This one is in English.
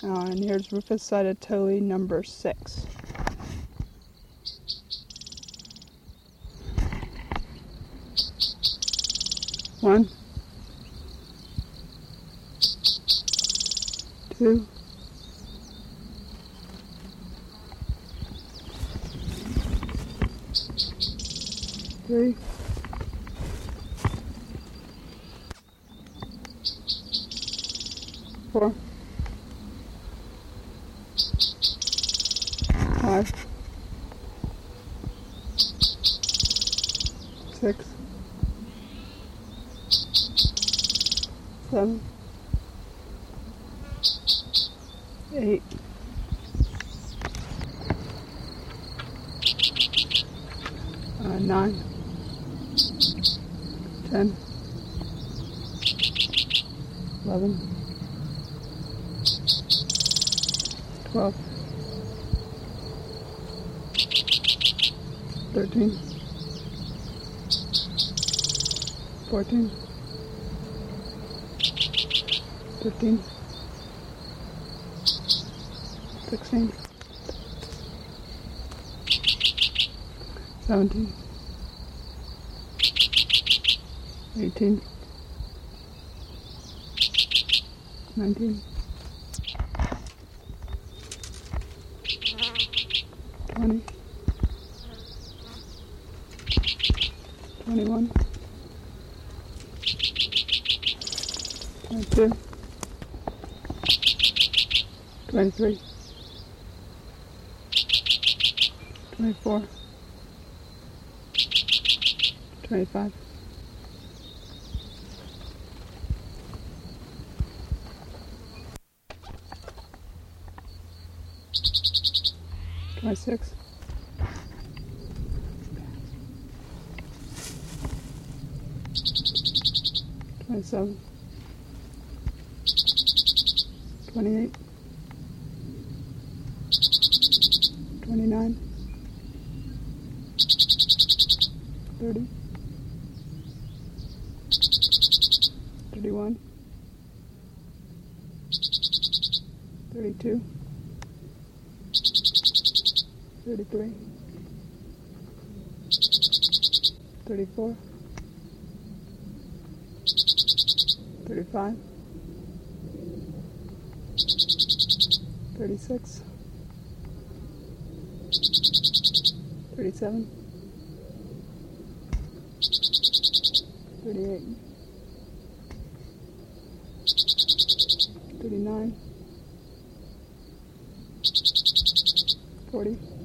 And here's Rufus Cytotole number 6. One, two, three, four, 5, 6, 7, 8, 9, 10, 11, 12, 13, 14, 15, 16, 17, 18, 19, 20, 21, 22, 23, 24, 25, 26, 27, 28, 29, 30, 31, 32, 33, 34, 35, 36, 37, 38, 39, 40,